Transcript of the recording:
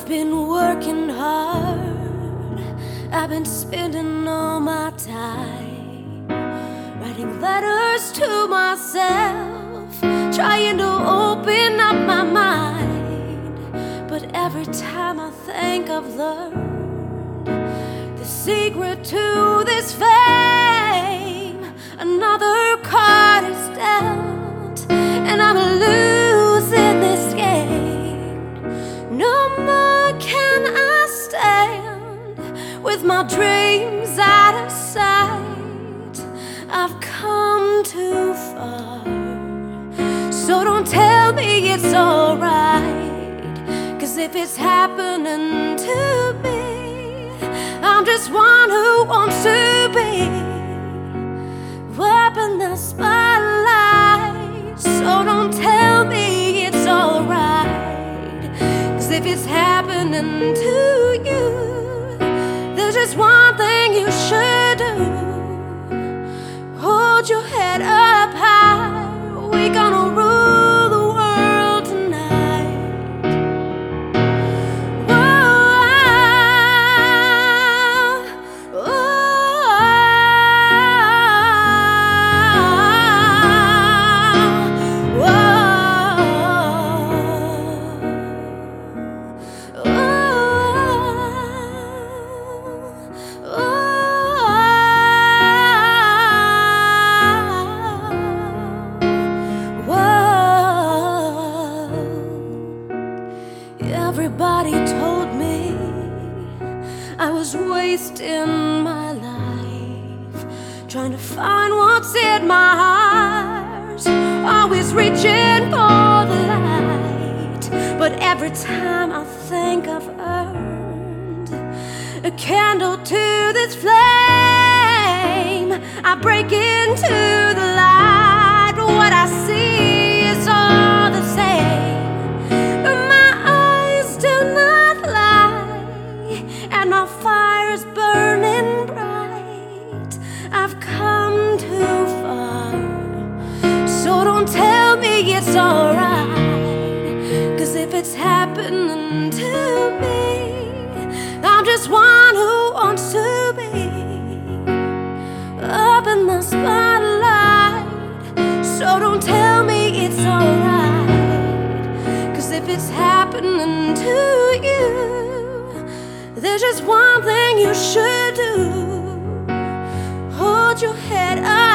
I've been working hard. I've been spending all my time writing letters to myself, trying to open up my mind. But every time I think I've learned the secret to this fame, another card is dealt, and I'm losing this game. No more can I stand with my dreams out of sight. I've come too far, so don't tell me it's alright, 'cause if it's happening to me, I'm just one who wants to be up in the spotlight. So don't tell me it's alright, 'cause if it's happening to you, there's just one thing you should do. Hold your head up high, we're gonna rule the world tonight. Everybody told me I was wasting my life, trying to find what's in my heart, always reaching for the light. But every time I think I've earned a candle to this flame, I break into the light. What I see is all the same, but my eyes do not lie, and my fire's burning bright. I've come too far, so don't tell me it's alright, 'cause if it's happening to me, I'm just one who wants to be up in the spotlight. So don't tell me it's alright, 'cause if it's happening to you, there's just one thing you should do. Hold your head up